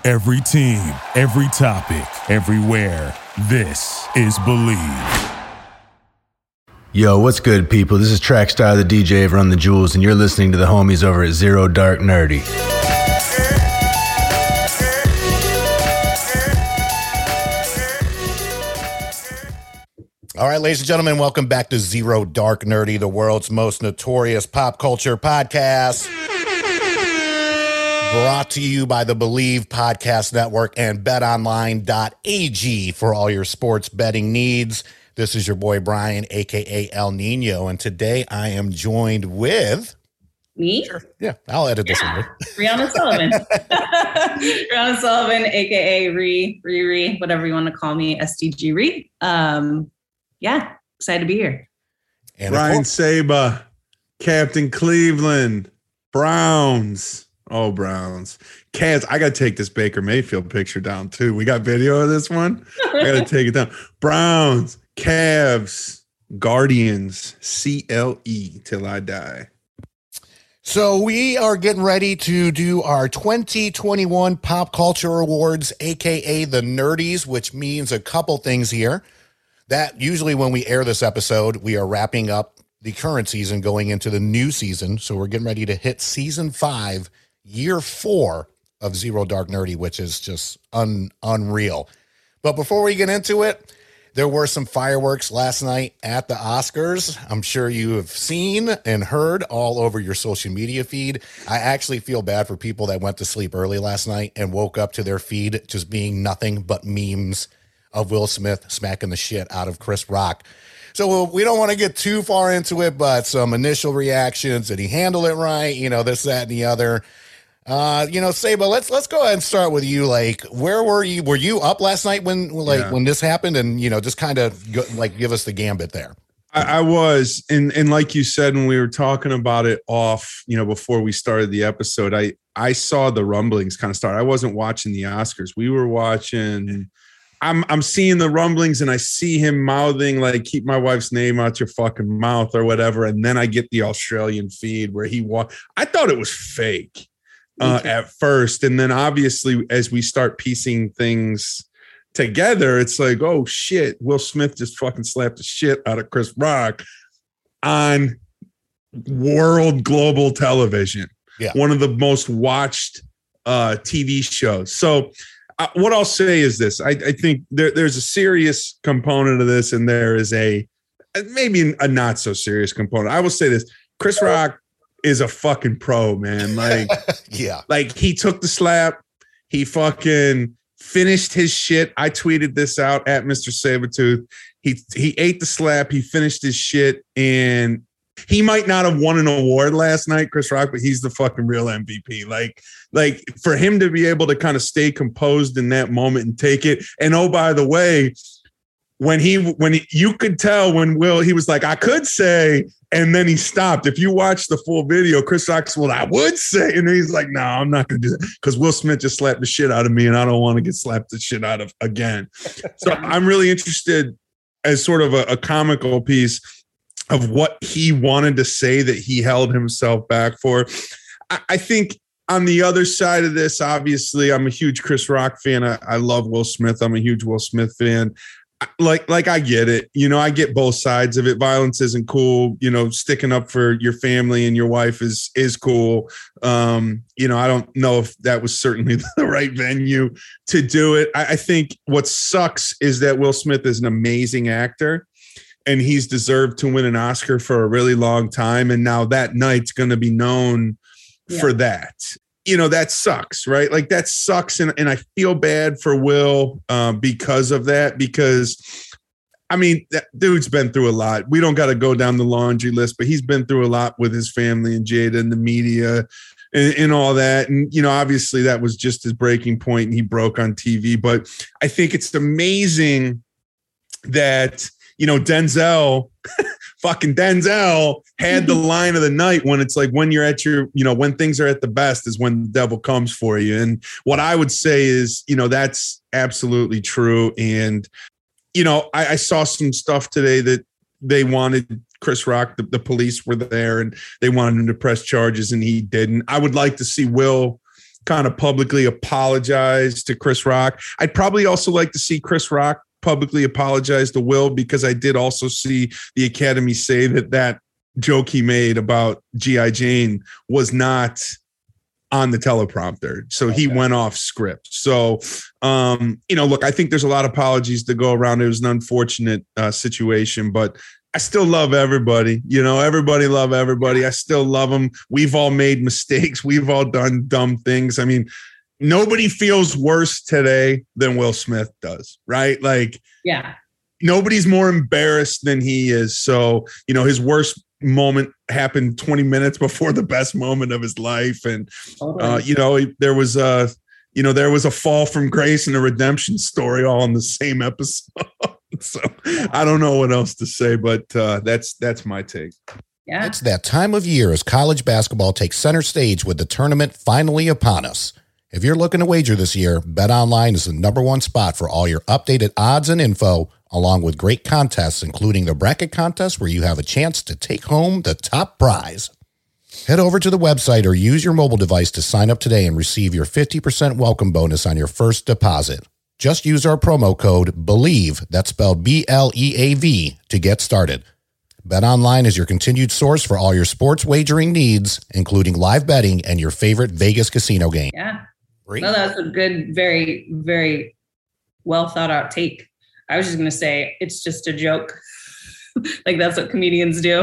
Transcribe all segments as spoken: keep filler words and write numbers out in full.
Every team, every topic, everywhere. This is Believe. Yo, what's good, people? This is Trackstar, the D J of Run the Jewels, and you're listening to the homies over at Zero Dark Nerdy. All right, ladies and gentlemen, welcome back to Zero Dark Nerdy, the world's most notorious pop culture podcast. Brought to you by the Believe Podcast Network and bet online dot a g for all your sports betting needs. This is your boy Brian, a k a. El Nino, and today I am joined with... Me? Sure. Yeah, I'll edit this yeah. one. Rihanna Sullivan. Rihanna Sullivan, a k a. Ree, Ree, Ree, whatever you want to call me, S D G Ree. Um, yeah, excited to be here. And Ryan Saba, Captain Cleveland, Browns. Oh, Browns. Cavs. I got to take this Baker Mayfield picture down, too. We got video of this one. I got to take it down. Browns, Cavs, Guardians, C L E till I die. So we are getting ready to do our twenty twenty-one Pop Culture Awards, a k a the Nerdies, which means a couple things here. That usually when we air this episode, we are wrapping up the current season going into the new season. So we're getting ready to hit season five, year four of Zero Dark Nerdy, which is just un, unreal. But before we get into it, there were some fireworks last night at the Oscars. I'm sure you have seen and heard all over your social media feed. I actually feel bad for people that went to sleep early last night and woke up to their feed just being nothing but memes of Will Smith smacking the shit out of Chris Rock. So we don't want to get too far into it, but some initial reactions. Did he handle it right? You know, this, that, and the other. Uh, you know, Saba, let's let's go ahead and start with you. Like, where were you? Were you up last night when like yeah. when this happened? And you know, just kind of like give us the gambit there. I, I was, and and like you said when we were talking about it off, you know, before we started the episode, I I saw the rumblings kind of start. I wasn't watching the Oscars. We were watching. I'm I'm seeing the rumblings and I see him mouthing like "keep my wife's name out your fucking mouth" or whatever, and then I get the Australian feed where he walked. I thought it was fake. Uh, at first, and then obviously as we start piecing things together, it's like, oh shit, Will Smith just fucking slapped the shit out of Chris Rock on world global television. Yeah, one of the most watched uh, T V shows. So uh, what I'll say is this: I, I think there, there's a serious component of this, and there is a maybe a not so serious component. I will say this: Chris Rock is a fucking pro, man. Like, yeah, like he took the slap, he fucking finished his shit. I tweeted this out at Mister Sabretooth. He he ate the slap, he finished his shit, and he might not have won an award last night, Chris Rock, but he's the fucking real M V P. Like, like for him to be able to kind of stay composed in that moment and take it. And oh, by the way, when he when he, you could tell when Will, he was like, I could say. And then he stopped. If you watch the full video, Chris Rock said, well, I would say. And he's like, no, I'm not going to do that because Will Smith just slapped the shit out of me and I don't want to get slapped the shit out of again. So I'm really interested as sort of a, a comical piece of what he wanted to say that he held himself back for. I, I think on the other side of this, obviously, I'm a huge Chris Rock fan. I, I love Will Smith. I'm a huge Will Smith fan. Like, like I get it. You know, I get both sides of it. Violence isn't cool. You know, sticking up for your family and your wife is is cool. Um, you know, I don't know if that was certainly the right venue to do it. I, I think what sucks is that Will Smith is an amazing actor and he's deserved to win an Oscar for a really long time. And now that night's going to be known yeah. for that. You know, that sucks, right? Like that sucks. And, and I feel bad for Will uh, because of that, because I mean, that dude's been through a lot. We don't got to go down the laundry list, but he's been through a lot with his family and Jada and the media and, and all that. And, you know, obviously that was just his breaking point and he broke on T V. But I think it's amazing that, you know, Denzel, fucking Denzel had the line of the night when it's like, when you're at your, you know, when things are at the best is when the devil comes for you. And what I would say is, you know, that's absolutely true. And, you know, I, I saw some stuff today that they wanted Chris Rock, the, the police were there and they wanted him to press charges and he didn't. I would like to see Will kind of publicly apologize to Chris Rock. I'd probably also like to see Chris Rock publicly apologize to Will, because I did also see the Academy say that that joke he made about G I. Jane was not on the teleprompter. So okay. He went off script. So, um, you know, look, I think there's a lot of apologies to go around. It was an unfortunate uh, situation, but I still love everybody. You know, everybody love everybody. I still love them. We've all made mistakes. We've all done dumb things. I mean, nobody feels worse today than Will Smith does, right? Like, yeah, nobody's more embarrassed than he is. So, you know, his worst moment happened twenty minutes before the best moment of his life. And, uh, you know, there was a, you know, there was a fall from grace and a redemption story all in the same episode. So I don't know what else to say, but uh, that's, that's my take. Yeah. It's that time of year as college basketball takes center stage with the tournament finally upon us. If you're looking to wager this year, BetOnline is the number one spot for all your updated odds and info, along with great contests, including the bracket contest where you have a chance to take home the top prize. Head over to the website or use your mobile device to sign up today and receive your fifty percent welcome bonus on your first deposit. Just use our promo code BELIEVE, that's spelled B L E A V, to get started. BetOnline is your continued source for all your sports wagering needs, including live betting and your favorite Vegas casino game. Yeah. Great. Well, that's a good, very, very well thought out take. I was just going to say, it's just a joke. Like, that's what comedians do.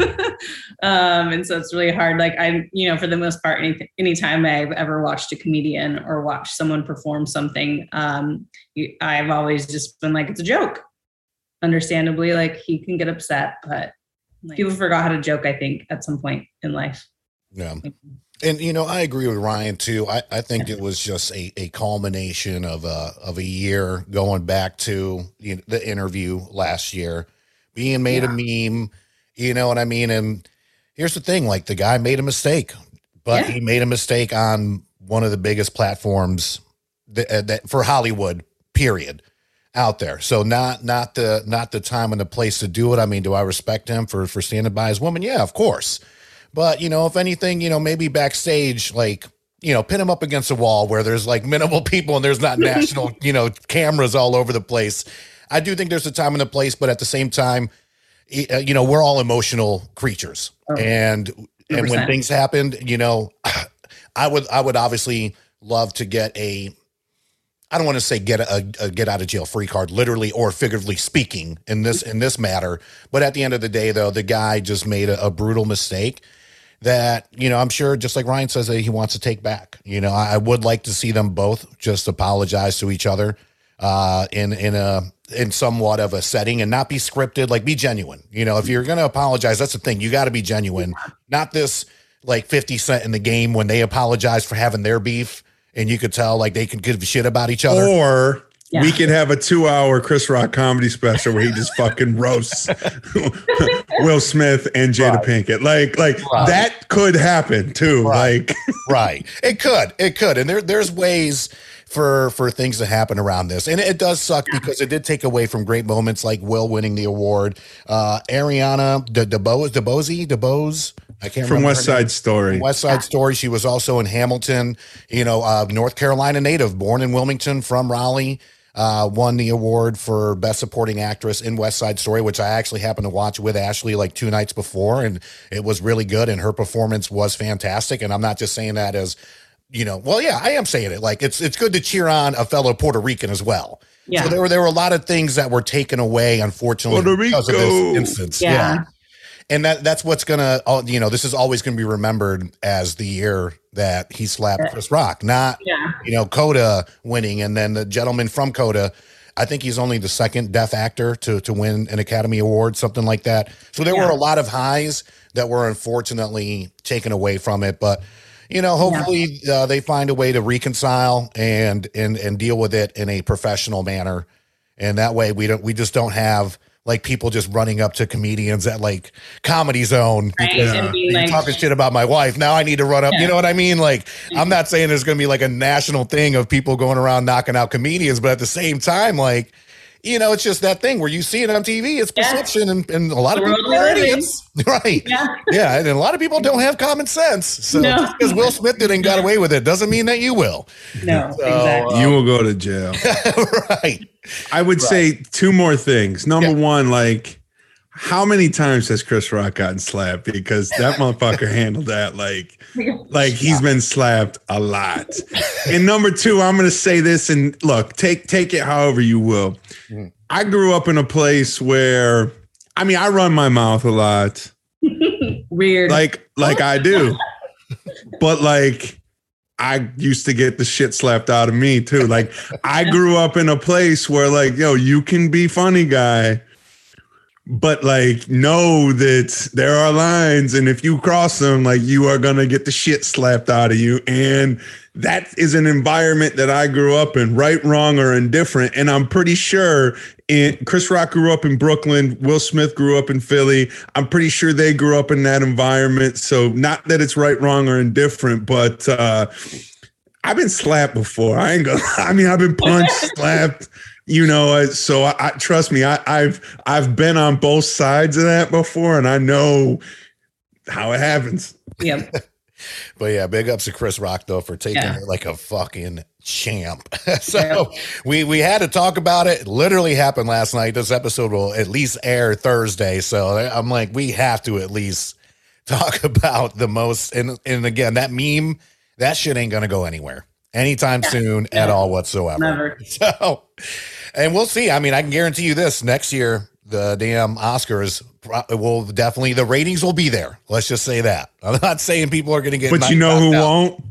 um, and so it's really hard. Like, I, you know, for the most part, any anytime I've ever watched a comedian or watched someone perform something, um, I've always just been like, it's a joke. Understandably, like, he can get upset, but like, people forgot how to joke, I think, at some point in life. Yeah. And, you know, I agree with Ryan, too. I, I think it was just a, a culmination of a, of a year going back to, you know, the interview last year, being made yeah. a meme, you know what I mean? And here's the thing, like, the guy made a mistake, but yeah. he made a mistake on one of the biggest platforms that, that for Hollywood, period, out there. So not not the not the time and the place to do it. I mean, do I respect him for, for standing by his woman? Yeah, of course. But, you know, if anything, you know, maybe backstage, like, you know, pin him up against a wall where there's like minimal people and there's not national, you know, cameras all over the place. I do think there's a time and a place, but at the same time, you know, we're all emotional creatures. Oh, and one hundred percent. And when things happened, you know, I would I would obviously love to get a, I don't want to say get a, a get out of jail free card, literally or figuratively speaking in this in this matter. But at the end of the day, though, the guy just made a, a brutal mistake that, you know, I'm sure, just like Ryan says, that he wants to take back. You know, I, I would like to see them both just apologize to each other uh, in in a in somewhat of a setting and not be scripted, like be genuine. You know, if you're going to apologize, that's the thing. You got to be genuine, not this like fifty Cent in the Game when they apologize for having their beef. And you could tell, like, they could give a shit about each other. Or yeah. we could have a two-hour Chris Rock comedy special where he just fucking roasts Will Smith and Jada right. Pinkett. Like, like right. that could happen too. Right. Like, right. It could. It could. And there, there's ways for for things to happen around this. And it does suck because it did take away from great moments like Will winning the award. Uh, Ariana De DeBose, DeBose, DeBose. I can't from remember West Side Story. From West Side yeah. Story. She was also in Hamilton, you know, uh, North Carolina native, born in Wilmington, from Raleigh, uh, won the award for Best Supporting Actress in West Side Story, which I actually happened to watch with Ashley like two nights before. And it was really good. And her performance was fantastic. And I'm not just saying that as, you know, well, yeah, I am saying it. Like, it's, it's good to cheer on a fellow Puerto Rican as well. Yeah. So there were, there were a lot of things that were taken away, unfortunately, Puerto Rico. because of this instance. Yeah. yeah. And that that's what's going to, you know, this is always going to be remembered as the year that he slapped Chris Rock, not, yeah. you know, Coda winning. And then the gentleman from Coda, I think he's only the second deaf actor to to win an Academy Award, something like that. So there yeah. were a lot of highs that were unfortunately taken away from it. But, you know, hopefully yeah. uh, they find a way to reconcile and, and, and deal with it in a professional manner. And that way we don't, we just don't have like people just running up to comedians at like Comedy Zone right. because uh, you're like, talking shit about my wife. Now I need to run up. Yeah. You know what I mean? Like, I'm not saying there's going to be like a national thing of people going around knocking out comedians, but at the same time, like, you know, it's just that thing where you see it on T V, it's perception, yeah. and, and a lot the of people are idiots. Right. Yeah. yeah. And a lot of people don't have common sense. So no. just because Will Smith did and got away with it doesn't mean that you will. No, so, exactly. Um, you will go to jail. Right. I would right. say two more things. Number yeah. one, like, how many times has Chris Rock gotten slapped? Because that motherfucker handled that like, like he's been slapped a lot. And number two, I'm going to say this, and look, take take it however you will. I grew up in a place where, I mean, I run my mouth a lot. Weird. Like, like I do. But like, I used to get the shit slapped out of me too. Like, I grew up in a place where like, yo, you can be funny guy, but like, know that there are lines, and if you cross them, like, you are gonna get the shit slapped out of you. And that is an environment that I grew up in, right, wrong, or indifferent. And I'm pretty sure in, Chris Rock grew up in Brooklyn. Will Smith grew up in Philly. I'm pretty sure they grew up in that environment. So not that it's right, wrong, or indifferent, but uh, I've been slapped before. I ain't gonna. I mean, I've been punched, slapped. You know, so I, I trust me. I, I've I've been on both sides of that before, and I know how it happens. Yeah. But yeah, big ups to Chris Rock though for taking yeah. it like a fucking champ. so yeah. we we had to talk about it. It literally happened last night. This episode will at least air Thursday. So I'm like, we have to at least talk about the most. And and again, that meme, that shit ain't gonna go anywhere anytime yeah. soon yeah. at all whatsoever. Never. So. And we'll see. I mean, I can guarantee you this: next year, the damn Oscars will definitely, the ratings will be there. Let's just say that. I'm not saying people are going to get. But you know who out.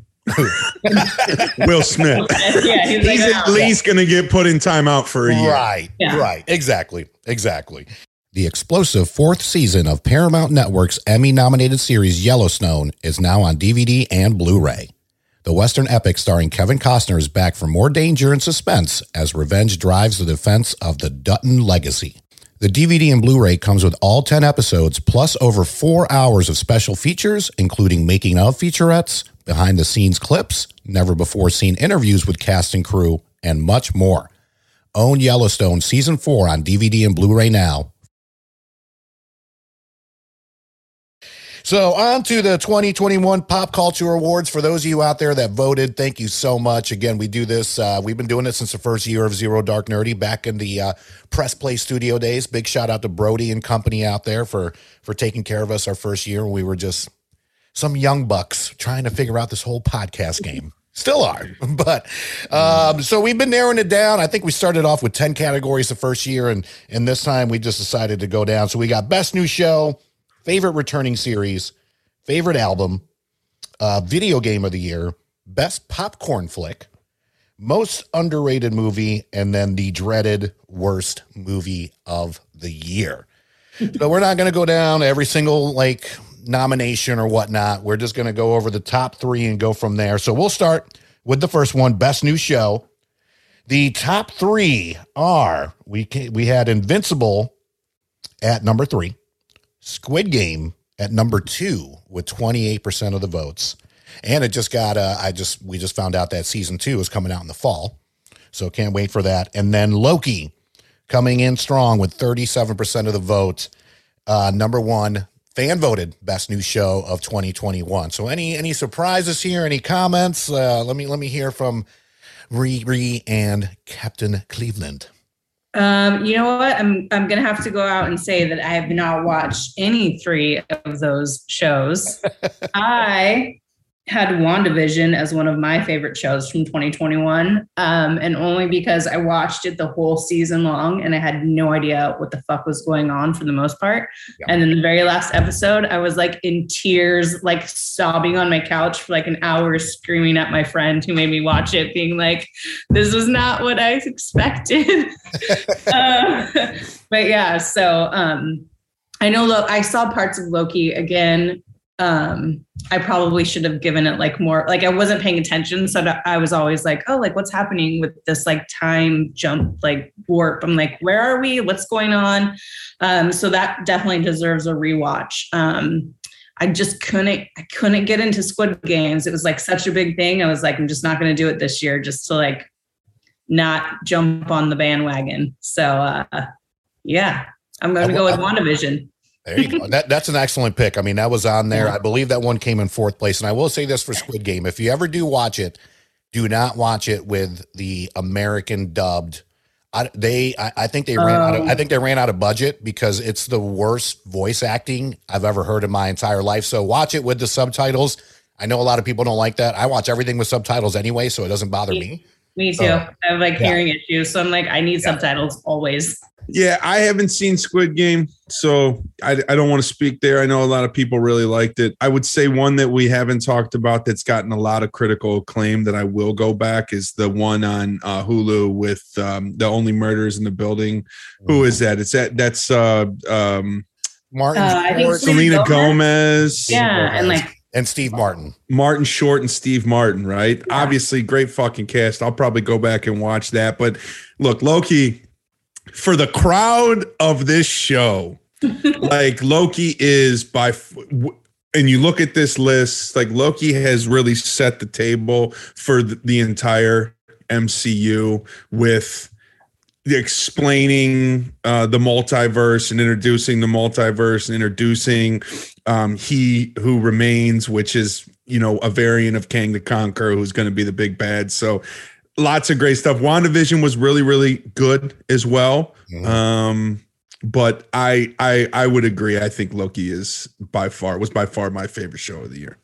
won't? Will Smith. Yeah, he's, he's like, at oh, least yeah. going to get put in timeout for a year. Right. Yeah. Right. Exactly. Exactly. The explosive fourth season of Paramount Network's Emmy-nominated series Yellowstone is now on D V D and Blu-ray. The Western epic starring Kevin Costner is back for more danger and suspense as revenge drives the defense of the Dutton legacy. The D V D and Blu-ray comes with all ten episodes, plus over four hours of special features, including making-of featurettes, behind-the-scenes clips, never-before-seen interviews with cast and crew, and much more. Own Yellowstone Season four on D V D and Blu-ray now. So on to the twenty twenty-one Pop Culture Awards. For those of you out there that voted, thank you so much. Again, we do this. Uh, we've been doing it since the first year of Zero Dark Nerdy back in the uh, Press Play studio days. Big shout out to Brody and company out there for, for taking care of us our first year. We were just some young bucks trying to figure out this whole podcast game. Still are. But um, so we've been narrowing it down. I think we started off with ten categories the first year, and, and this time we just decided to go down. So we got Best New Show, Favorite Returning Series, Favorite Album, uh, Video Game of the Year, Best Popcorn Flick, Most Underrated Movie, and then the dreaded Worst Movie of the Year. So we're not going to go down every single like nomination or whatnot. We're just going to go over the top three and go from there. So we'll start with the first one, Best New Show. The top three are, we we had Invincible at number three, Squid Game at number two with twenty-eight percent of the votes. And it just got, uh, I just, we just found out that season two is coming out in the fall. So can't wait for that. And then Loki coming in strong with thirty-seven percent of the vote. Uh, number one, fan voted best new show of twenty twenty-one. So any, any surprises here? Any comments? Uh, let me, let me hear from Riri and Captain Cleveland. Um, you know what? I'm I'm gonna have to go out and say that I have not watched any three of those shows. I had WandaVision as one of my favorite shows from twenty twenty-one, um, and only because I watched it the whole season long and I had no idea what the fuck was going on for the most part. Yeah. And in the very last episode, I was like in tears, like sobbing on my couch for like an hour, screaming at my friend who made me watch it, being like, "This was not what I expected." uh, but yeah, so um, I know. Look, I saw parts of Loki again. Um, I probably should have given it like more, like I wasn't paying attention. So I was always like, oh, like what's happening with this like time jump, like warp. I'm like, where are we? What's going on? Um, so that definitely deserves a rewatch. Um, I just couldn't, I couldn't get into Squid Games. It was like such a big thing. I was like, I'm just not going to do it this year just to like not jump on the bandwagon. So uh, yeah, I'm going to go with WandaVision. There you go. That, that's an excellent pick. I mean, that was on there. Yeah. I believe that one came in fourth place. And I will say this for Squid Game. If you ever do watch it, do not watch it with the American dubbed. I, they, I, I think they ran um, out of, I think they ran out of budget because it's the worst voice acting I've ever heard in my entire life. So watch it with the subtitles. I know a lot of people don't like that. I watch everything with subtitles anyway, so it doesn't bother me. Me, me too. Uh, I have like yeah. hearing issues. So I'm like, I need yeah. subtitles always. Yeah, I haven't seen Squid Game, so I, I don't want to speak there. I know a lot of people really liked it. I would say one that we haven't talked about that's gotten a lot of critical acclaim that I will go back is the one on uh, Hulu with um, The Only Murders in the Building. Mm-hmm. Who is that? It's that that's uh, um, Martin uh, I think Selena Gomez. Gomez. Yeah, and like and Steve Martin. Martin Short and Steve Martin, right? Yeah. Obviously, great fucking cast. I'll probably go back and watch that. But look, Loki. For the crowd of this show, like Loki is by, and you look at this list, like Loki has really set the table for the, the entire M C U with the explaining uh, the multiverse and introducing the multiverse and introducing um, He Who Remains, which is, you know, a variant of Kang the Conqueror, who's going to be the big bad. So, lots of great stuff. WandaVision was really, really good as well. Mm-hmm. Um, but I, I, I would agree. I think Loki is by far was by far my favorite show of the year.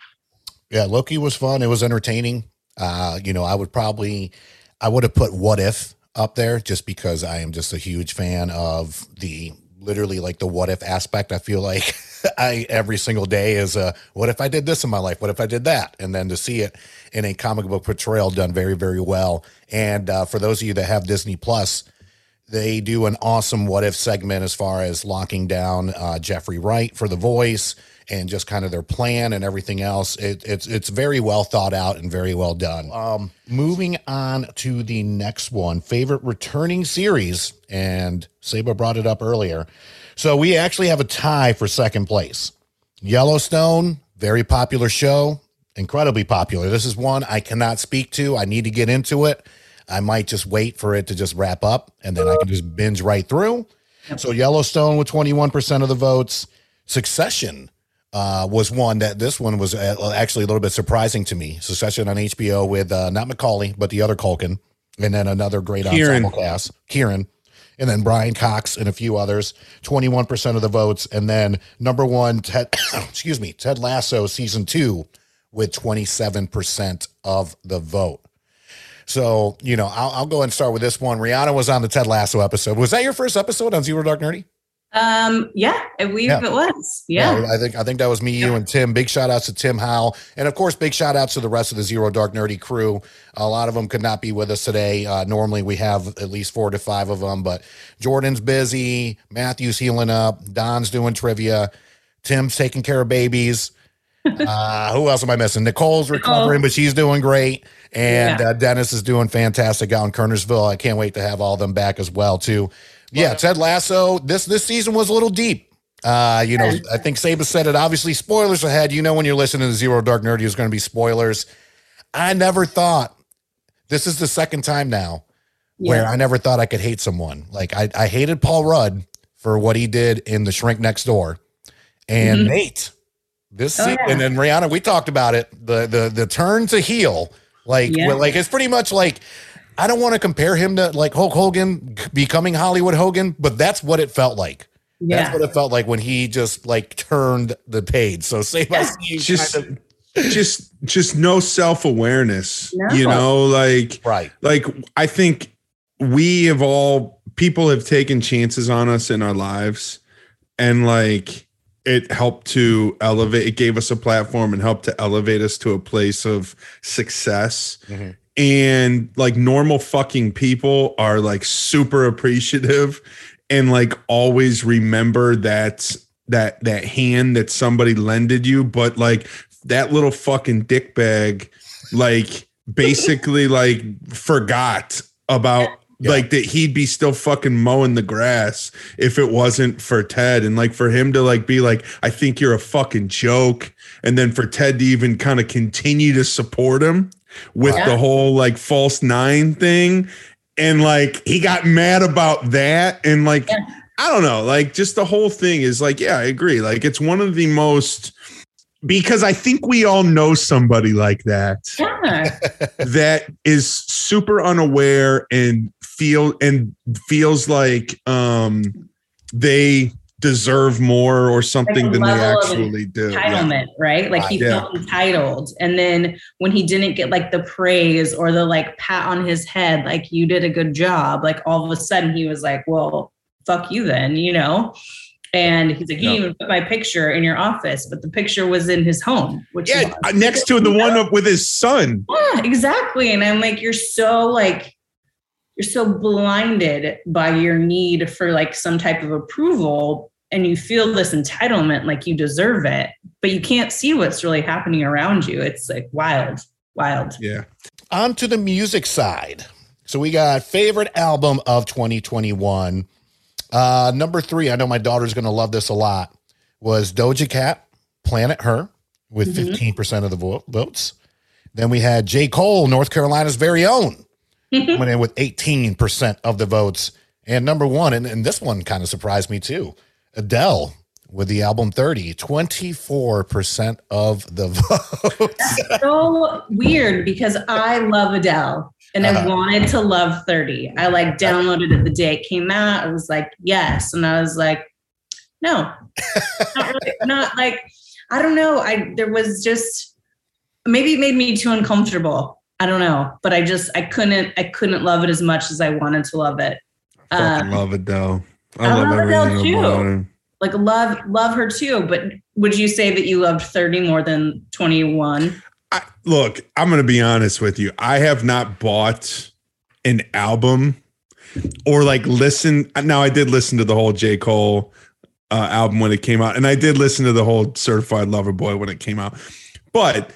Yeah, Loki was fun. It was entertaining. Uh, you know, I would probably, I would have put What If up there just because I am just a huge fan of the literally like the what if aspect. I feel like I every single day is a what if I did this in my life? What if I did that? And then to see it in a comic book portrayal done very, very well. And uh, for those of you that have Disney Plus, they do an awesome what if segment as far as locking down uh, Jeffrey Wright for the voice and just kind of their plan and everything else. It, it's it's very well thought out and very well done. Um, moving on to the next one, favorite returning series, and Saba brought it up earlier. So we actually have a tie for second place. Yellowstone, very popular show, incredibly popular. This is one I cannot speak to. I need to get into it. I might just wait for it to just wrap up, and then I can just binge right through. So Yellowstone with twenty-one percent of the votes. Succession uh, was one that this one was actually a little bit surprising to me. Succession on H B O with uh, not Macaulay, but the other Culkin, and then another great Kieran. ensemble cast, Kieran, and then Brian Cox and a few others, twenty-one percent of the votes. And then number one, Ted, excuse me, Ted Lasso season two with twenty-seven percent of the vote. So, you know, I'll, I'll go and start with this one. Rihanna was on the Ted Lasso episode. Was that your first episode on Zero Dark Nerdy? Um, yeah, I believe yeah. it was. Yeah. yeah. I think I think that was me, you, yeah. and Tim. Big shout outs to Tim Howell. And of course, big shout outs to the rest of the Zero Dark Nerdy crew. A lot of them could not be with us today. Uh, normally we have at least four to five of them, but Jordan's busy, Matthew's healing up, Don's doing trivia, Tim's taking care of babies. Uh, who else am I missing? Nicole's recovering, but she's doing great. And yeah. uh, Dennis is doing fantastic out in Kernersville. I can't wait to have all of them back as well, too. Yeah, Ted Lasso, this this season was a little deep. Uh, you know, I think Saba said it. Obviously, spoilers ahead. You know, when you're listening to Zero Dark Nerdy, there's going to be spoilers. I never thought, this is the second time now, yeah. where I never thought I could hate someone. Like, I, I hated Paul Rudd for what he did in The Shrink Next Door. And mm-hmm. Nate, this oh, season, yeah. and then Rihanna, we talked about it, the the the turn to heel. Like, yeah. well, like it's pretty much like, I don't want to compare him to like Hulk Hogan becoming Hollywood Hogan, but that's what it felt like. Yeah. That's what it felt like when he just like turned the page. So say by seeing just, kind of- just, just no self-awareness, no. you know, like, right. Like, I think we have all, people have taken chances on us in our lives, and like, it helped to elevate, it gave us a platform and helped to elevate us to a place of success. Mm-hmm. And like normal fucking people are like super appreciative and like always remember that that that hand that somebody lended you, but like that little fucking dick bag like basically like forgot about yeah. like that he'd be still fucking mowing the grass if it wasn't for Ted. And like for him to like be like, I think you're a fucking joke, and then for Ted to even kind of continue to support him. with Yeah. the whole like false nine thing. And like he got mad about that. And like, Yeah. I don't know, like just the whole thing is like, yeah, I agree. Like it's one of the most, because I think we all know somebody like that, Yeah. that is super unaware and feel and feels like um, they deserve more or something Like a than they level of actually do. Yeah. Entitlement, right? Like he Yeah. felt entitled. And then when he didn't get like the praise or the like pat on his head, like you did a good job, like all of a sudden he was like, well, fuck you then, you know? And he's like, you Yeah. didn't even put my picture in your office, but the picture was in his home, which Yeah, is uh, next to the one up with his son. yeah, exactly. And I'm like, you're so like, you're so blinded by your need for like some type of approval, and you feel this entitlement like you deserve it, but you can't see what's really happening around you. It's like wild, wild. Yeah. On to the music side. So we got favorite album of twenty twenty-one. Uh, number three, I know my daughter's going to love this a lot, was Doja Cat, Planet Her, with Mhm. fifteen percent of the vo- votes. Then we had J. Cole, North Carolina's very own, went in with eighteen percent of the votes. And number one, and, and this one kind of surprised me too, Adele with the album thirty, twenty-four percent of the votes. So weird because I love Adele and I Uh-huh. wanted to love thirty. I like downloaded it the day it came out. I was like, yes. And I was like, no, not, really, not like, I don't know. I, there was just, maybe it made me too uncomfortable. I don't know, but I just, I couldn't, I couldn't love it as much as I wanted to love it. Fucking Uh, love Adele. I, I love, love Adele everything too. about her. like love, love her too. But would you say that you loved thirty more than twenty-one? I, look, I'm going to be honest with you. I have not bought an album or like listen. Now, I did listen to the whole J. Cole uh, album when it came out, and I did listen to the whole Certified Lover Boy when it came out. But,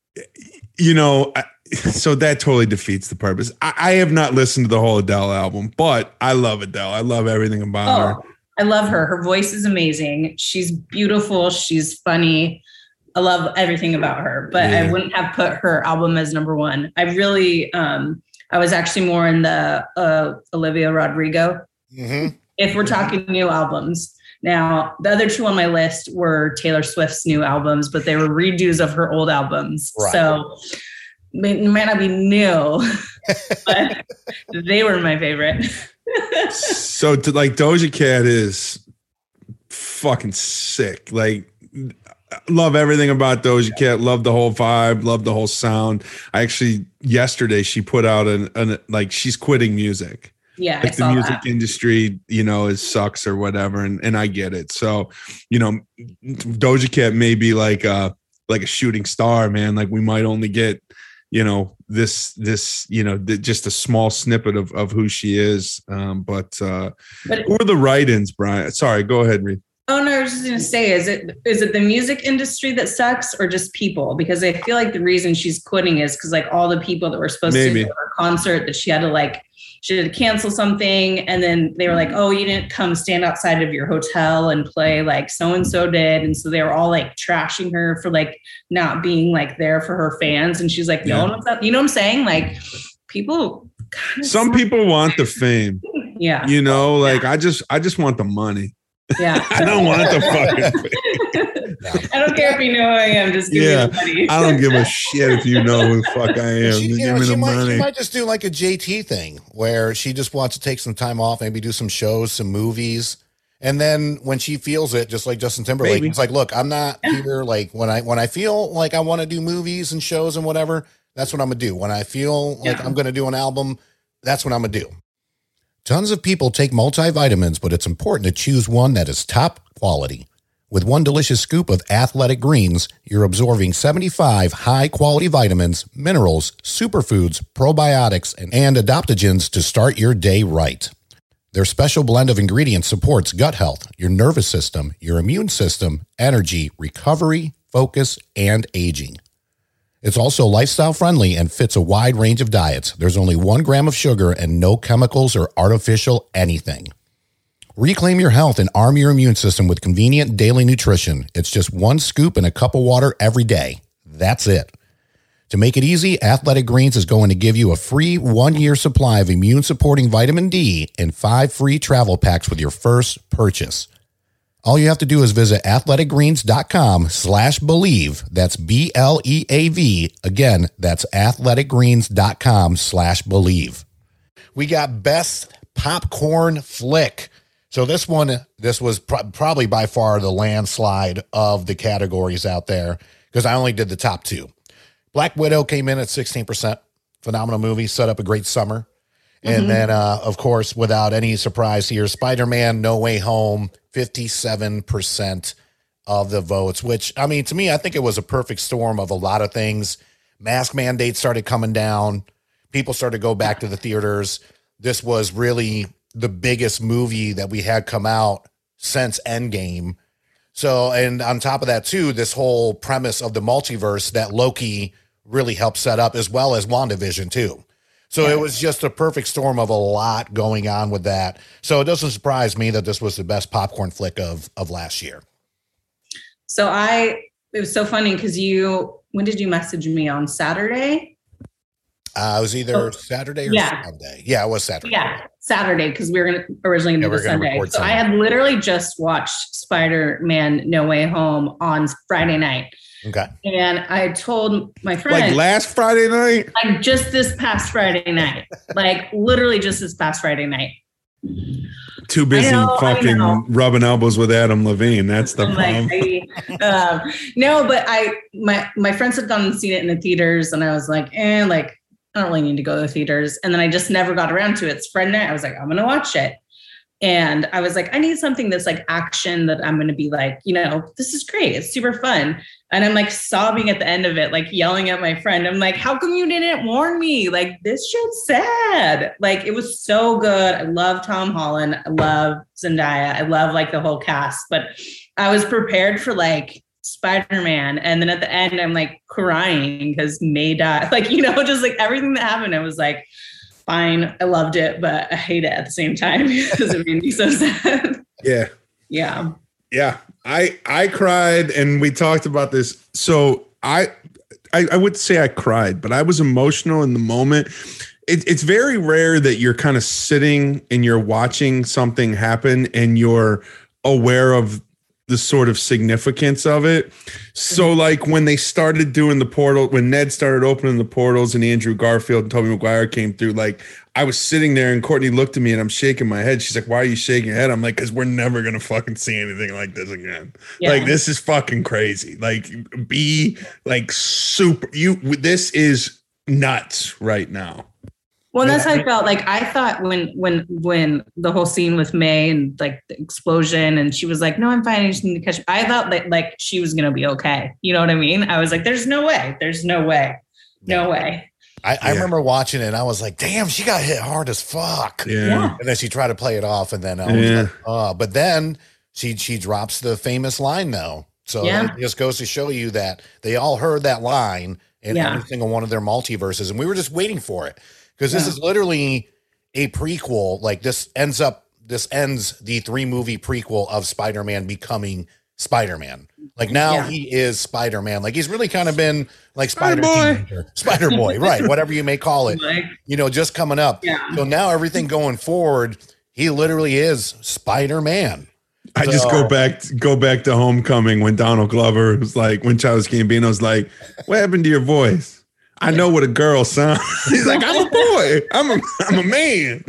you know, I, so that totally defeats the purpose. I, I have not listened to the whole Adele album, but I love Adele. I love everything about her. Oh, I love her. Her voice is amazing. She's beautiful. She's funny. I love everything about her, but Yeah. I wouldn't have put her album as number one. I really, um, I was actually more in the uh, Olivia Rodrigo. Mm-hmm. If we're talking new albums. Now, the other two on my list were Taylor Swift's new albums, but they were redos of her old albums. Right. So it might not be new, but they were my favorite. So to, like Doja Cat is fucking sick. Like love everything about Doja Cat. Love the whole vibe. Love the whole sound. I actually yesterday she put out an, an like she's quitting music. Yeah, I Like the saw music that. industry, you know, is sucks or whatever, and and I get it. So, you know, Doja Cat may be like a like a shooting star, man. Like we might only get, you know, this this you know th- just a small snippet of of who she is. Um, but uh, But who are the write-ins, Brian? Sorry, go ahead, Reed. oh no, I was just gonna say, is it is it the music industry that sucks or just people? Because I feel like the reason she's quitting is because like all the people that were supposed Maybe. to go to her concert that she had to like she had to cancel something, and then they were like, oh, you didn't come stand outside of your hotel and play like so and so did, and so they were all like trashing her for like not being like there for her fans, and she's like, no, Yeah. what's up? You know what I'm saying? Like people. kinda Some suck. people want the fame, yeah, you know. Like I just I just want the money. yeah. I don't want the fucking fame. I don't care if you know who I am. Just give Yeah, me the money. I don't give a shit if you know who the fuck I am. She, Just you know, give me she the might, money. she might just do like a J T thing where she just wants to take some time off, maybe do some shows, some movies. And then when she feels it, just like Justin Timberlake, Maybe. it's like, look, I'm not here. Like when I, when I feel like I want to do movies and shows and whatever, that's what I'm going to do. When I feel like Yeah. I'm going to do an album, that's what I'm going to do. Tons of people take multivitamins, but it's important to choose one that is top quality. With one delicious scoop of Athletic Greens, you're absorbing seventy-five high-quality vitamins, minerals, superfoods, probiotics, and, and adaptogens to start your day right. Their special blend of ingredients supports gut health, your nervous system, your immune system, energy, recovery, focus, and aging. It's also lifestyle-friendly and fits a wide range of diets. There's only one gram of sugar and no chemicals or artificial anything. Reclaim your health and arm your immune system with convenient daily nutrition. It's just one scoop and a cup of water every day. That's it. To make it easy, Athletic Greens is going to give you a free one-year supply of immune-supporting vitamin D and five free travel packs with your first purchase. All you have to do is visit athleticgreens.com slash believe. That's B L E A V. Again, that's athleticgreens.com slash believe. We got best popcorn flick. So this one, this was pro- probably by far the landslide of the categories out there because I only did the top two. Black Widow came in at sixteen percent. Phenomenal movie, set up a great summer. And mm-hmm. then, uh, of course, without any surprise here, Spider-Man No Way Home, fifty-seven percent of the votes, which, I mean, to me, I think it was a perfect storm of a lot of things. Mask mandates started coming down. People started to go back to the theaters. This was really the biggest movie that we had come out since Endgame. So, and on top of that, too, this whole premise of the multiverse that Loki really helped set up, as well as WandaVision, too. So yeah. It was just a perfect storm of a lot going on with that. So it doesn't surprise me that this was the best popcorn flick of, of last year. So I, it was so funny because you, when did you message me on Saturday? Uh, it was either oh, Saturday or yeah. Sunday. Yeah, it was Saturday. Yeah, Saturday, because we were gonna originally going to do Sunday. So Sunday. I had literally just watched Spider-Man No Way Home on Friday night. Okay. And I told my friend. Like last Friday night? Like just this past Friday night. Like literally just this past Friday night. Too busy know, fucking rubbing elbows with Adam Levine. That's the problem. Like, I, um, no, but I, my, my friends had gone and seen it in the theaters and I was like, eh, like, I don't really need to go to the theaters. And then I just never got around to it. It's Friday night. I was like, I'm going to watch it. And I was like, I need something that's like action that I'm going to be like, you know, this is great. It's super fun. And I'm like sobbing at the end of it, like yelling at my friend. I'm like, how come you didn't warn me? Like this shit's sad. Like it was so good. I love Tom Holland. I love Zendaya. I love like the whole cast, but I was prepared for like Spider-Man. And then at the end, I'm like crying because May died. Like, you know, just like everything that happened. I was like, fine. I loved it, but I hate it at the same time because it made me so sad. Yeah. Yeah. Yeah. I, I cried and we talked about this. So I, I, I would say I cried, but I was emotional in the moment. It, it's very rare that you're kind of sitting and you're watching something happen and you're aware of the sort of significance of it. So like when they started doing the portal, when Ned started opening the portals and Andrew Garfield and Tobey Maguire came through, like I was sitting there and Courtney looked at me and I'm shaking my head. She's like, why are you shaking your head? I'm like, cause we're never going to fucking see anything like this again. Yeah. Like this is fucking crazy. Like be like super, you, this is nuts right now. Well, that's how I felt. Like I thought when when when the whole scene with May and like the explosion and she was like, no, I'm fine. I just need to catch. I thought that like she was gonna be okay. You know what I mean? I was like, there's no way. There's no way. No way. I, I yeah. remember watching it and I was like, damn, she got hit hard as fuck. Yeah. yeah. And then she tried to play it off and then I was yeah. like, oh, but then she she drops the famous line though. So yeah. it just goes to show you that they all heard that line in yeah. every single one of their multiverses. And we were just waiting for it. Because this yeah. is literally a prequel. Like this ends up, this ends the three movie prequel of Spider-Man becoming Spider-Man. Like now yeah. he is Spider-Man. Like he's really kind of been like Spider Boy, Spider Boy, right? Whatever you may call it. You know, just coming up. Yeah. So now everything going forward, he literally is Spider-Man. I so, just go back, go back to Homecoming when Donald Glover was like, when Childish Gambino was like, "What happened to your voice?" I know what a girl sounds. He's like, I'm a boy. I'm a I'm a man.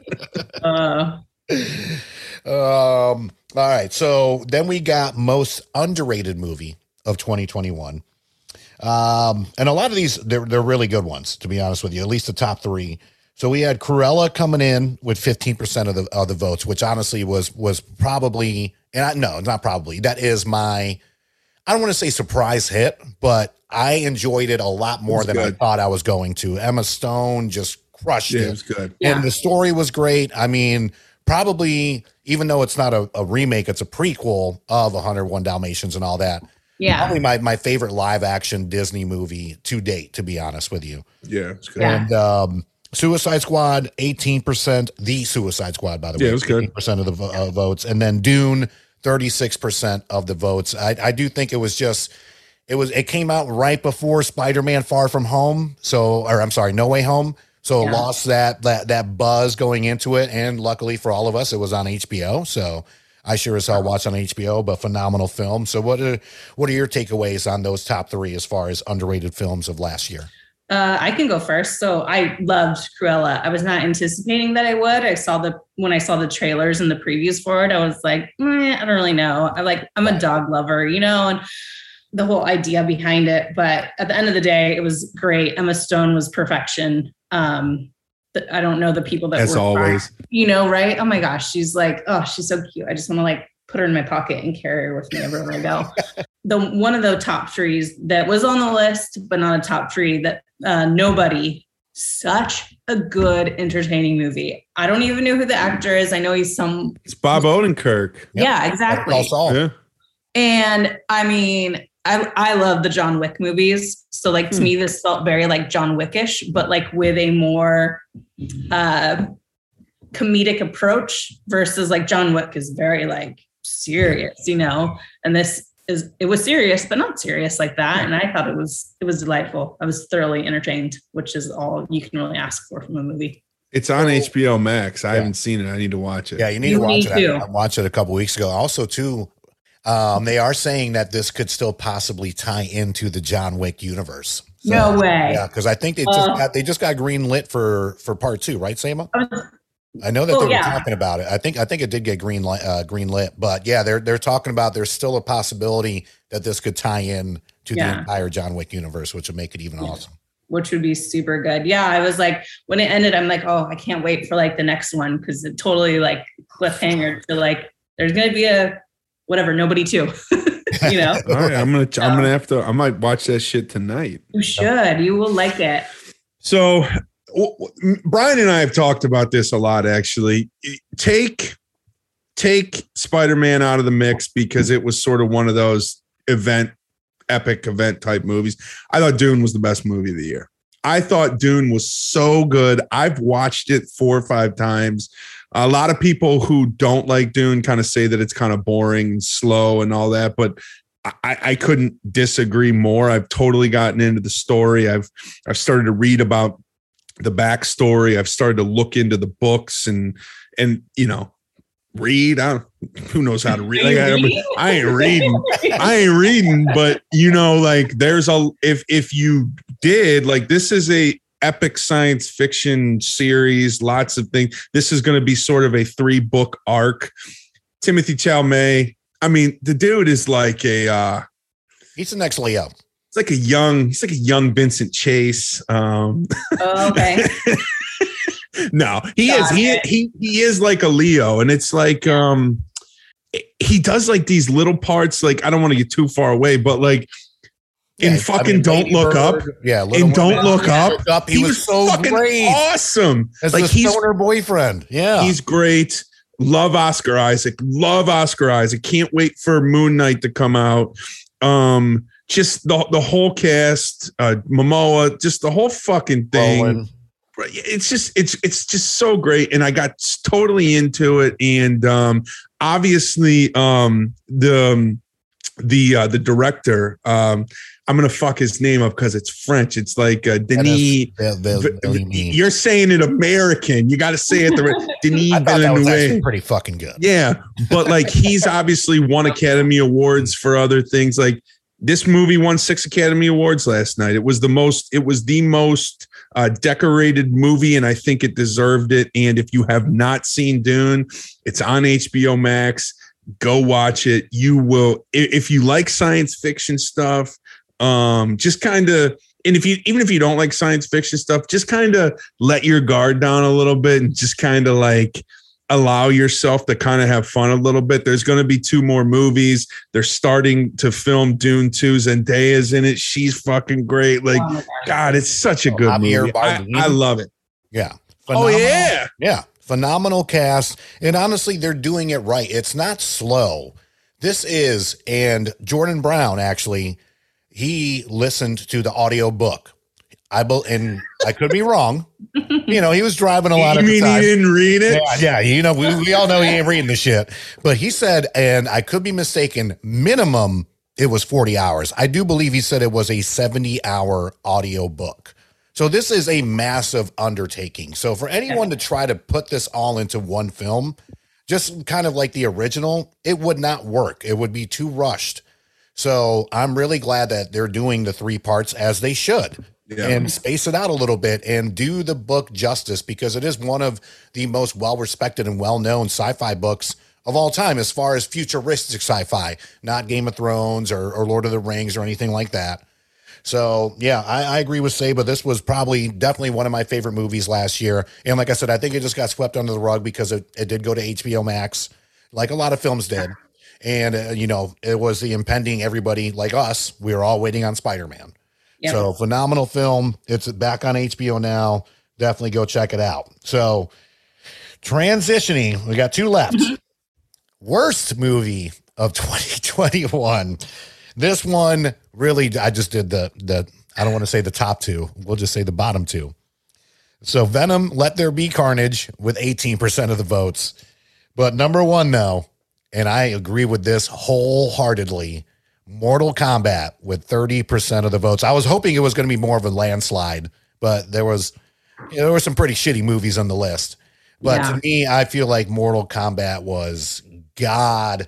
uh. Um. All right. So then we got most underrated movie of twenty twenty-one. Um, and a lot of these they're they're really good ones, to be honest with you. At least the top three. So we had Cruella coming in with fifteen percent of the of the votes, which honestly was was probably and I no, not probably. That is my I don't want to say surprise hit, but I enjoyed it a lot more than good. I thought I was going to. Emma Stone just crushed yeah, it. It was good. Yeah. And the story was great. I mean, probably, even though it's not a, a remake, it's a prequel of one oh one Dalmatians and all that. Yeah. Probably my, my favorite live action Disney movie to date, to be honest with you. Yeah, it's good. And um, Suicide Squad, eighteen percent. The Suicide Squad, by the way. Yeah, it was good. eighteen percent of the vo- uh, votes. And then Dune, thirty-six percent of the votes. I, I do think it was just... It was. It came out right before Spider-Man: Far From Home. So, or I'm sorry, No Way Home. So Yeah. lost that that that buzz going into it, and luckily for all of us, it was on H B O. So I sure as hell watched on H B O. But phenomenal film. So what are what are your takeaways on those top three as far as underrated films of last year? Uh, I can go first. So I loved Cruella. I was not anticipating that I would. I saw the when I saw the trailers and the previews for it, I was like, eh, I don't really know. I like I'm a dog lover, you know, and the whole idea behind it. But at the end of the day, it was great. Emma Stone was perfection. Um, I don't know the people that As were always. crying, you know, right? Oh my gosh, she's like, oh, she's so cute. I just want to like put her in my pocket and carry her with me everywhere I go. The one of the top threes that was on the list, but not a top three, that uh, Nobody, such a good, entertaining movie. I don't even know who the actor is. I know he's some. It's Bob Odenkirk. Yeah, exactly. Better Call Saul. Yeah. And I mean, I I love the John Wick movies. So like to Hmm. me, this felt very like John Wickish, but like with a more uh, comedic approach versus like John Wick is very like serious, you know. And this is it was serious, but not serious like that. And I thought it was it was delightful. I was thoroughly entertained, which is all you can really ask for from a movie. It's on H B O Max. I Yeah. haven't seen it. I need to watch it. Yeah, you need You to watch need it. to. I, I watched it a couple weeks ago. Also, too, um, they are saying that this could still possibly tie into the John Wick universe. So, No way. Yeah, because I think they just Uh, got they just got green lit for for part two, right, Sama? I was- I know that Oh, they were yeah. talking about it. I think I think it did get green light, uh, green lit, but yeah, they're they're talking about there's still a possibility that this could tie in to the Yeah. entire John Wick universe, which would make it even awesome. which would be super good. Yeah, I was like, when it ended, I'm like, oh, I can't wait for like the next one because it totally like cliffhanger to like, there's gonna be a whatever, Nobody too, you know. All right, I'm gonna. I'm gonna have to. I might watch that shit tonight. You should. You will like it. So, w- w- Brian and I have talked about this a lot. Actually, take take Spider-Man out of the mix because it was sort of one of those event, epic event type movies. I thought Dune was the best movie of the year. I thought Dune was so good. I've watched it four or five times. A lot of people who don't like Dune kind of say that it's kind of boring and slow and all that, but I, I couldn't disagree more. I've totally gotten into the story. I've I've started to read about the backstory. I've started to look into the books and and you know read. I don't, who knows how to read? Like, I, I ain't reading. I ain't reading. But you know, like there's a if if you did like this is a epic science fiction series. Lots of things. This is going to be sort of a three book arc. Timothy Chalamet. I mean, the dude is like a uh, He's the next Leo. it's like a young, he's like a young Vincent Chase. Um, Oh, okay. no, he is. Got He, it. he he is like a Leo, and it's like um, he does like these little parts. Like I don't want to get too far away, but like in Yeah, fucking I mean, Don't Lady Look Bird, Up, Yeah, Little and Don't Women. Look Yeah, Up, Look Up. He, was, so fucking great awesome. as like the he's stoner boyfriend. Yeah, he's great. Love Oscar Isaac. Love Oscar Isaac. Can't wait for Moon Knight to come out. Um, just the the whole cast, uh, Momoa, just the whole fucking thing. Roland. It's just it's it's just so great, and I got totally into it. And um, obviously, um, the um, the uh, the director, um, I'm gonna fuck his name up because it's French. It's like uh, Denis. That is- Vil- Vil- Villeneuve. You're saying it American. You got to say it the right. Denis I thought that was Villeneuve. actually pretty fucking good. Yeah, but like he's obviously won Academy Awards for other things. Like this movie won six Academy Awards last night. It was the most. It was the most uh, decorated movie, and I think it deserved it. And if you have not seen Dune, it's on H B O Max. Go watch it. You will i- if you like science fiction stuff. Um, just kind of. And if you, even if you don't like science fiction stuff, just kind of let your guard down a little bit and just kind of like allow yourself to kind of have fun a little bit. There's going to be two more movies. They're starting to film Dune two. Zendaya's in it. She's fucking great. Like, Oh my gosh. God, it's such a good Javier movie. I, Bardem. I love it. Yeah. Oh, Phenomenal. yeah. Yeah. Phenomenal cast. And honestly, they're doing it right. It's not slow. This is, and Jordan Brown actually, he listened to the audio book. I bel and I could be wrong. You know, he was driving a lot You of the mean time. he didn't read it? Yeah, yeah, you know, we, we all know he ain't reading the shit. But he said, and I could be mistaken, minimum it was forty hours. I do believe he said it was a seventy hour audio book. So this is a massive undertaking. So for anyone to try to put this all into one film, just kind of like the original, it would not work. It would be too rushed. So I'm really glad that they're doing the three parts as they should. Yeah. And space it out a little bit and do the book justice, because it is one of the most well-respected and well-known sci-fi books of all time as far as futuristic sci-fi, not Game of Thrones or, or Lord of the Rings or anything like that. So, yeah, I, I agree with Saba. This was probably definitely one of my favorite movies last year. And like I said, I think it just got swept under the rug because it, it did go to H B O Max, like a lot of films did. And, uh, you know, it was the impending, everybody like us, we were all waiting on Spider-Man. Yep. So phenomenal film. It's back on H B O now. Definitely go check it out. So transitioning, we got two left. Worst movie of twenty twenty-one. This one really, I just did the, the, I don't want to say the top two. We'll just say the bottom two. So Venom, Let There Be Carnage with eighteen percent of the votes. But number one, though, and I agree with this wholeheartedly, Mortal Kombat with thirty percent of the votes. I was hoping it was going to be more of a landslide, but there was, you know, there were some pretty shitty movies on the list. But yeah. To me, I feel like Mortal Kombat was god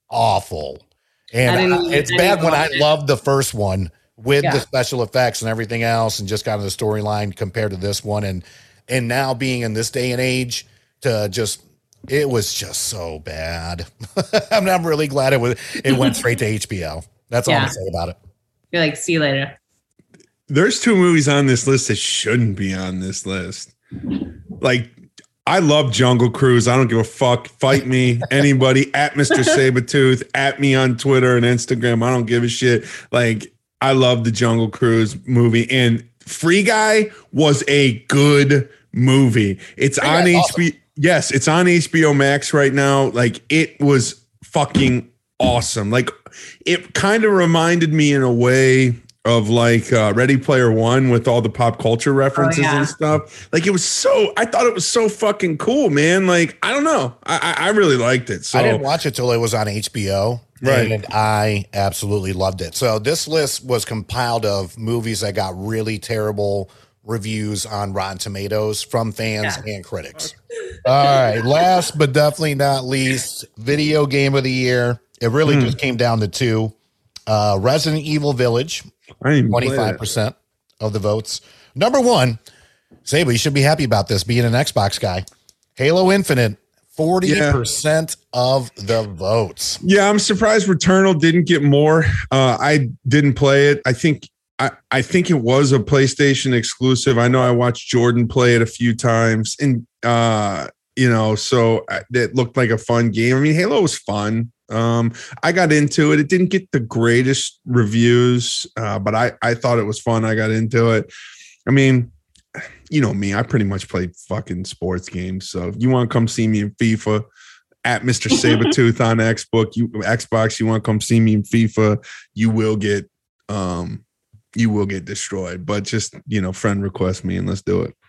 awful. And I, it's I bad when I it. loved the first one with yeah. the special effects and everything else and just kind of the storyline compared to this one. And, and now being in this day and age to just, it was just so bad. I'm not really glad it was, it went straight to H B O. That's all yeah. I'm gonna say about it. You're like, see you later. There's two movies on this list that shouldn't be on this list. Like, I love Jungle Cruise. I don't give a fuck. Fight me, anybody, at Mister Sabretooth, at me on Twitter and Instagram. I don't give a shit. Like, I love the Jungle Cruise movie. And Free Guy was a good movie. It's Free on H B O. Awesome. Yes, it's on H B O Max right now. Like, it was fucking awesome. Like, it kind of reminded me in a way of like uh, Ready Player One with all the pop culture references oh, yeah. and stuff. Like, it was so, I thought it was so fucking cool, man. Like, I don't know. I, I really liked it. So I didn't watch it till it was on H B O. Right. And I absolutely loved it. So this list was compiled of movies that got really terrible reviews on Rotten Tomatoes from fans yeah. and critics. All right. Last but definitely not least, video game of the year. It really mm. just came down to two. Uh, Resident Evil Village, twenty-five percent of the votes. Number one, Saba, you should be happy about this, being an Xbox guy. Halo Infinite, forty percent yeah. of the votes. Yeah, I'm surprised Returnal didn't get more. Uh, I didn't play it. I think I, I think it was a PlayStation exclusive. I know I watched Jordan play it a few times, and uh, you know, so it looked like a fun game. I mean, Halo was fun. Um, I got into it. It didn't get the greatest reviews, uh, but I, I thought it was fun. I got into it. I mean, you know me, I pretty much play fucking sports games. So if you want to come see me in FIFA, at Mister Sabretooth on Xbox, you Xbox, you want to come see me in FIFA, you will get um you will get destroyed. But just, you know, friend request me and let's do it.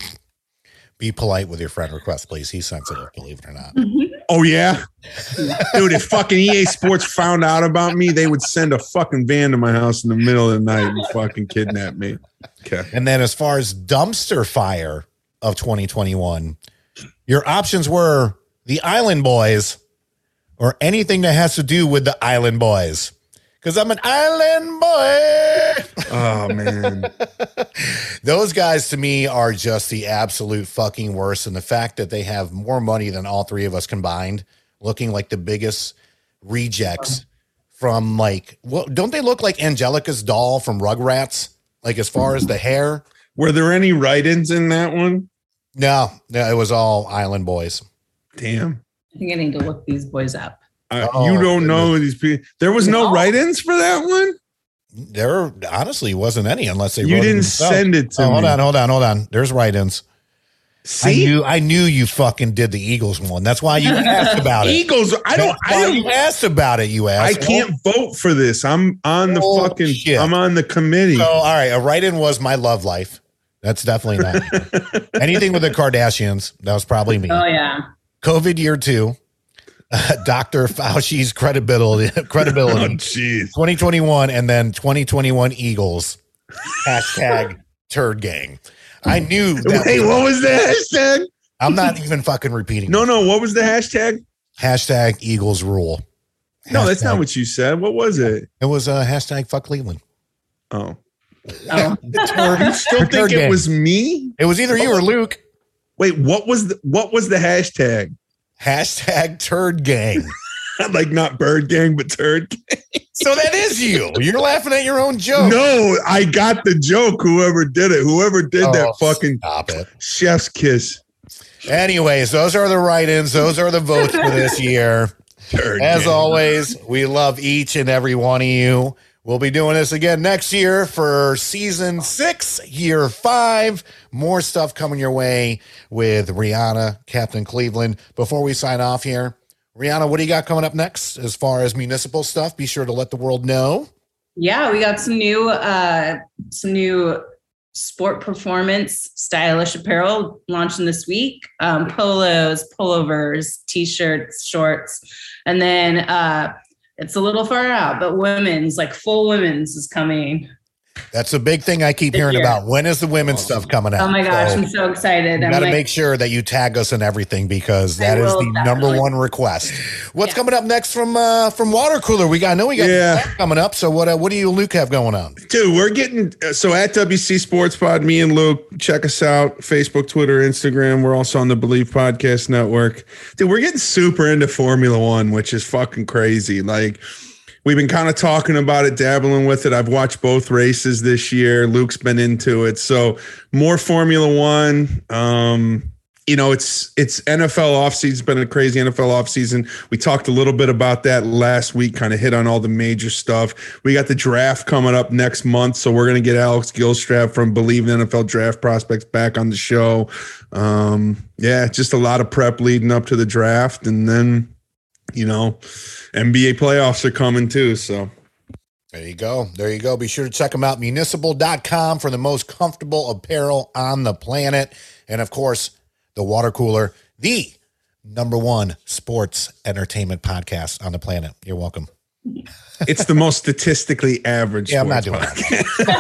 Be polite with your friend request, please. He's sensitive, believe it or not. Oh, yeah? Dude, if fucking E A Sports found out about me, they would send a fucking van to my house in the middle of the night and fucking kidnap me. Okay. And then as far as dumpster fire of twenty twenty-one, your options were the Island Boys or anything that has to do with the Island Boys. Because I'm an island boy. Oh, man. Those guys, to me, are just the absolute fucking worst. And the fact that they have more money than all three of us combined, looking like the biggest rejects from, like, well, don't they look like Angelica's doll from Rugrats? Like, as far as the hair? Were there any write-ins in that one? No, no, it was all Island Boys. Damn. I think I need to look these boys up. Uh, oh, you don't know these people. There was no, no write-ins for that one? There honestly wasn't any unless they you wrote didn't it send it to oh, me. Hold on, hold on, hold on. There's write-ins. See? I knew, I knew you fucking did the Eagles one. That's why you asked about it. Eagles, I don't. That's I why don't. You asked about it. You asked. I can't vote for this. I'm on the oh, fucking. Shit. I'm on the committee. So all right, a write-in was My Love Life. That's definitely not anything with the Kardashians. That was probably me. Oh yeah. COVID year two. uh, Doctor Fauci's credibility. credibility. Oh, jeez. twenty twenty-one and then twenty twenty-one Eagles. Hashtag turd gang. I knew that. Hey, was, what was the hashtag? I'm not even fucking repeating. No, no. What was the hashtag? Hashtag Eagles rule. No, Hashtag, that's not what you said. What was it? It was a uh, hashtag fuck Cleveland. Oh. Oh. The turd, You still the think turd it gang. was me? It was either you or Luke. Wait, what was the what was the hashtag? Hashtag turd gang. Like not bird gang, but turd gang. So that is you. You're laughing at your own joke. No, I got the joke. Whoever did it, whoever did Oh, that fucking stop it. chef's kiss. Anyways, those are the write-ins. Those are the votes for this year. Turd As gang. always, we love each and every one of you. We'll be doing this again next year for season six, year five. More stuff coming your way with Rihanna, Captain Cleveland. Before we sign off here, Rihanna, what do you got coming up next as far as municipal stuff? Be sure to let the world know. Yeah, we got some new, uh, some new sport performance stylish apparel launching this week. Um, polos, pullovers, t-shirts, shorts, and then uh, it's a little far out, but women's, like full women's, is coming. That's a big thing I keep This hearing year. about. When is the women's stuff coming out? Oh my gosh, So I'm so excited. you I'm got to like, make sure that you tag us in everything because I that is will, the definitely. number one request. What's Yeah. coming up next from uh, from Water Cooler? We got I know we got Yeah. that coming up. So what uh, what do you Luke have going on? Dude, we're getting uh, so at W C Sports Pod, me and Luke, check us out. Facebook, Twitter, Instagram. We're also on the Believe Podcast Network. Dude, we're getting super into Formula One, which is fucking crazy. Like, we've been kind of talking about it, dabbling with it. I've watched both races this year. Luke's been into it. So more Formula One. Um, you know, it's it's N F L offseason. It's been a crazy N F L offseason. We talked a little bit about that last week, kind of hit on all the major stuff. We got the draft coming up next month. So we're going to get Alex Gilstrap from Believe in N F L Draft Prospects back on the show. Um, yeah, just a lot of prep leading up to the draft. And then, you know, N B A playoffs are coming too. So There you go. There you go. Be sure to check them out. Municipal dot com for the most comfortable apparel on the planet. And of course, the Water Cooler, the number one sports entertainment podcast on the planet. You're welcome. it's the most statistically average. Yeah, I'm not sports doing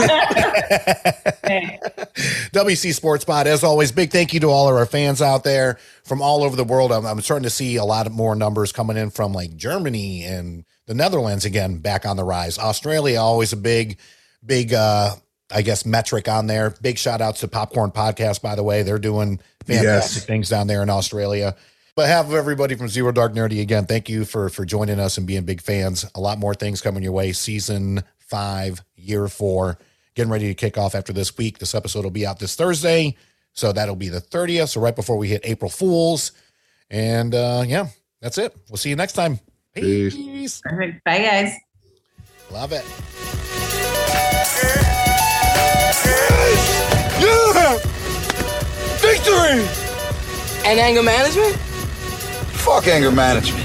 podcast. that. W C Sports Pod, as always, big thank you to all of our fans out there from all over the world. I'm, I'm starting to see a lot of more numbers coming in from like Germany and the Netherlands again, back on the rise. Australia, always a big, big, uh, I guess, metric on there. Big shout outs to Popcorn Podcast, by the way. They're doing fantastic Yes. things down there in Australia. But half of everybody from Zero Dark Nerdy, again, thank you for for joining us and being big fans. A lot more things coming your way. Season five, year four, getting ready to kick off after this week. This episode will be out this Thursday, so that'll be the thirtieth. So right before we hit April Fools. And uh, yeah, that's it. We'll see you next time. Peace. Peace. Perfect. Bye, guys. Love it. Yeah! Victory! And anger management? Fuck anger management.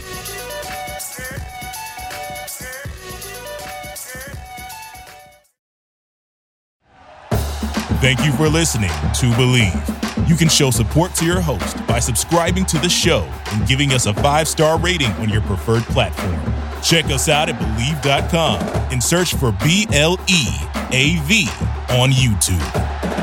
Thank you for listening to Believe. You can show support to your host by subscribing to the show and giving us a five-star rating on your preferred platform. Check us out at Believe dot com and search for B L E A V on YouTube.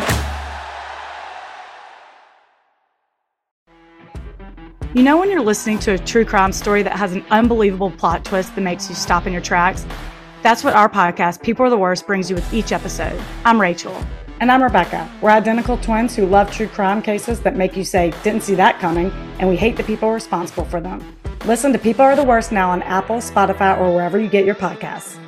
You know when you're listening to a true crime story that has an unbelievable plot twist that makes you stop in your tracks? That's what our podcast, People Are the Worst, brings you with each episode. I'm Rachel. And I'm Rebecca. We're identical twins who love true crime cases that make you say, didn't see that coming, and we hate the people responsible for them. Listen to People Are the Worst now on Apple, Spotify, or wherever you get your podcasts.